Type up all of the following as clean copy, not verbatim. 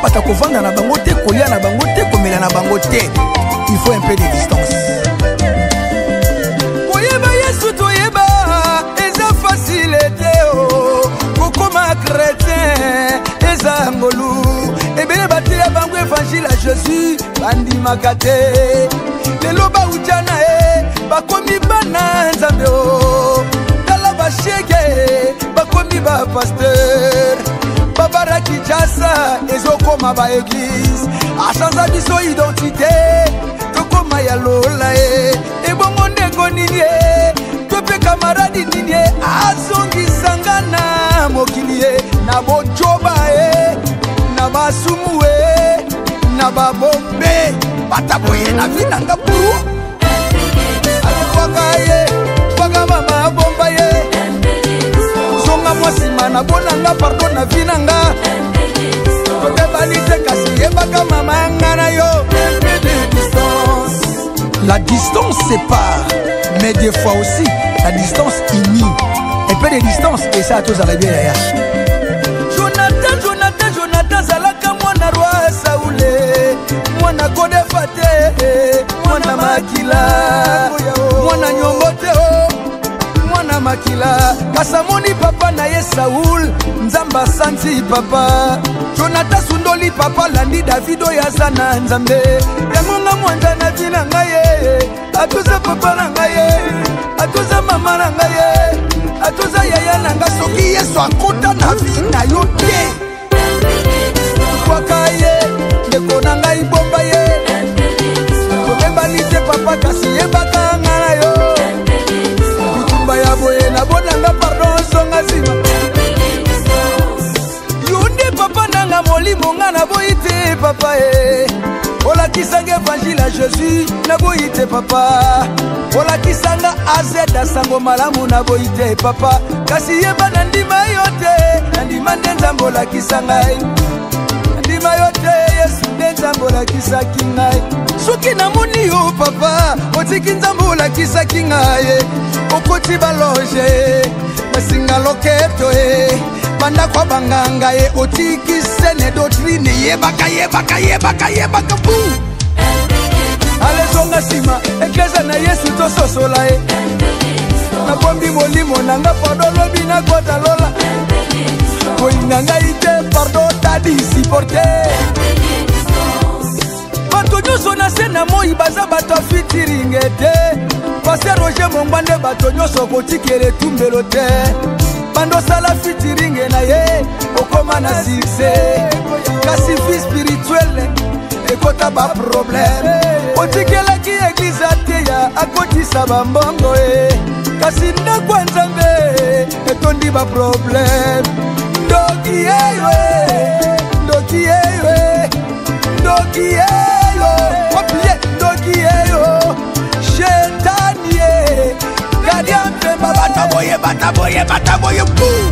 bata kovanda na bango te, kolia na bango te, komela na bango te. Il faut un peu de distance. Koyeba Yesu toyeba eza facilité o. Kokoma chrétien eza ngolu. Ebele batia bango évangile à Jésus bandi makate. Lelo ba ujana bakomi bana nzambe o. Tala ba shege bakomi ba pasteur. Babara Kinshasa ezokoma ba église. Achanza biso identité. Tokoma ya lola ebongo ndeko nini tope kamaradi nini azongi sangana mokili na bojoba na basumu na babombe bataboye na vinanga buru alipaka paka mama bomba songa mwasima na bonanga pardon na vinanga tote balite kasi yebaka mama ngana yo. La distance sépare, mais des fois aussi, la distance unit. Un peu de distance, et ça a tous arrivé là. Jonathan, Zalaka, mwana roi Saoulé, mwana Kode Fate, mwana Makila, mwana Nyongoteo, mwana Makila, Kasamoni papa na ye Saoul, Nzamba Santi papa, Jonathan Sundoli papa, Landi Davido Yazana Nzambe, Yangonga mwanda na vina ngaye, atuza papa na ngaye, atuza mama na ngaye, atuza yaya na nga soki Yesu akota na vina yote. Wakaye, ndeko na ngai bomba ye, kobemba lite papa kasi yebaka ngana yo. Bitumba ya boye na bonanga pardon songa zima. Yunde papa nanga molimo ngana boite papa Ola kisanga évangile à Jésus na boite papa. Ola kisanga azeda sango malamu na boite papa. Kasi yeba na ndima yote, na ndima nzambo la kisanga. Ndima yote Yesu nzambo la kisaki ngai. Soki na moni yo papa, otiki nzambo la kisaki ngai. Okoti baloge, masinga loketo banda kwa banganga otiki sene doctrine yebaka bu. Ale zonga sima, ekleza na Yesu to sosola na bombi molimo nanga pardon lobi na kota lola. Koinanga ite pardon tadi supporter. Bato nyoso na sena moi baza bato fitiring Pasteur Roger Mongwande bato nyoso kotikele tumbelo te. Bando sala fitiring na ye okoma na succès. Kasi vie spirituelle ekota ba problème. Otikela ki église ateya akotisa bambongo kasi ndakwa nzambe etondi ba problème. Ndoki Kopie ndoki Shetanie Gadian Pemba bataboye pou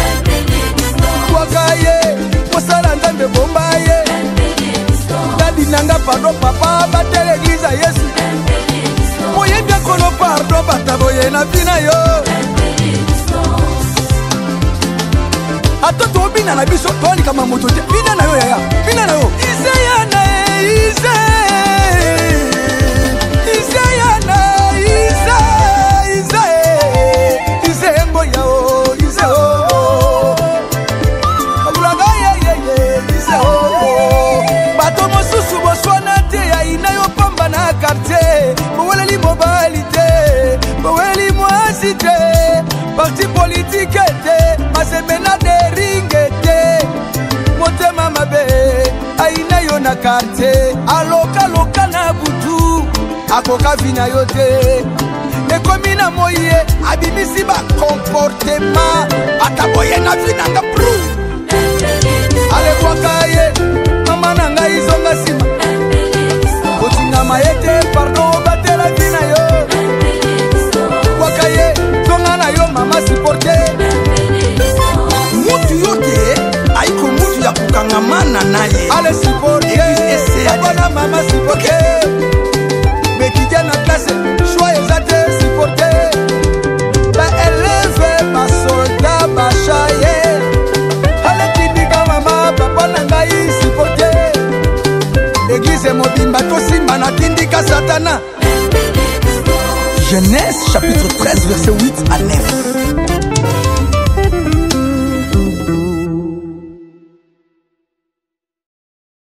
Wakaye Mosala nzambe bombaye Dadi nanga pardon papa bate l'église à Yesu. Moye bien kono pardon bataboye na vina yo. Atoto obina na biso toli kama moto te. Bina na yo yaya. Bina na yo. Iseyana parti politique était, ma semena de ringete. Motema mabe, aina yo na karte. Aloka na butu, akoka vina yote. Ekomina moye, abimisi ba comportement. Ataboye na vina nga pru. Ale kwa kaye, mama nanga izonga sima. Kotinga maete, pardon, bate la vina yo. Wakaye, tongana yo mama supporter. Mutu yote, aiko mutu ya kukangamana naye. Ale supporter, abana mama supporter. Mekija na classe, choix ezate supporter. Ba élève, ba soldat, ba chaye. Ale tindika mama, papa nangai supporter. Satana. Genèse chapitre 13 verset 8 à 9.